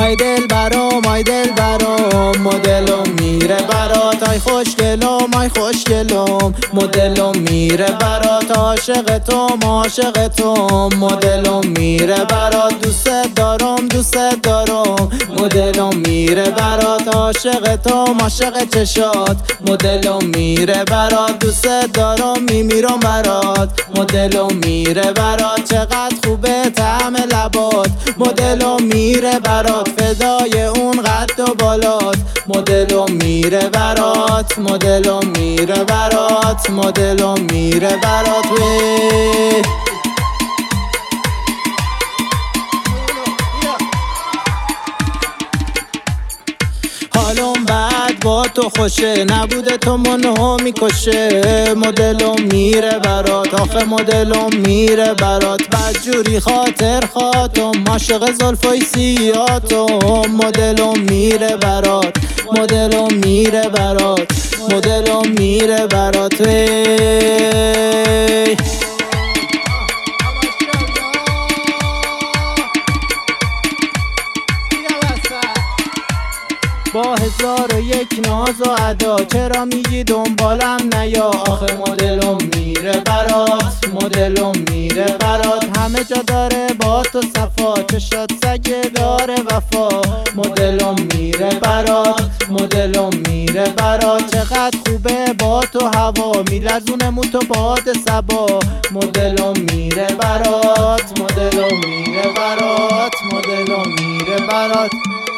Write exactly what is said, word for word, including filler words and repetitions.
آی دل برام آی دل برام مدلم میره برات. آی خوشگلم آی خوشگلم مدلم میره برات. عاشق توم عاشق توم مدلم میره برات. دوست دارم دوست دارم مدلم میره برات. عاشق توم عاشق چشات مدلم میره برات. دوست دارم میمیرم برات مدلم میره برات. چقدر خوبه طعم لبات مدلم میره برات. فدای اون قد و بالات مدلم میره برات مدلم میره برات مدلم میره برات. وی حالم بعد با تو خوشه نبوده تو منو میکشه. مدلم میره برات آخه مدلم میره برات. بدجوری خاطر خاطم عاشق زلفای سیاتم مدلم میره برات مدلم میره برات مدلم میره برات. وی با هزار و یک ناز و ادا چرا میگی دنبالم نیا. آخه مدلم میره برات مدلم میره برات. همه جا داره با تو صفا چشات سگه داره وفا مدلم میره برات مدلم میره برات. چقدر خوبه با تو هوا میلرزونه مو تو باد صبا مدلم میره برات مدلم میره برات مدلم میره برات.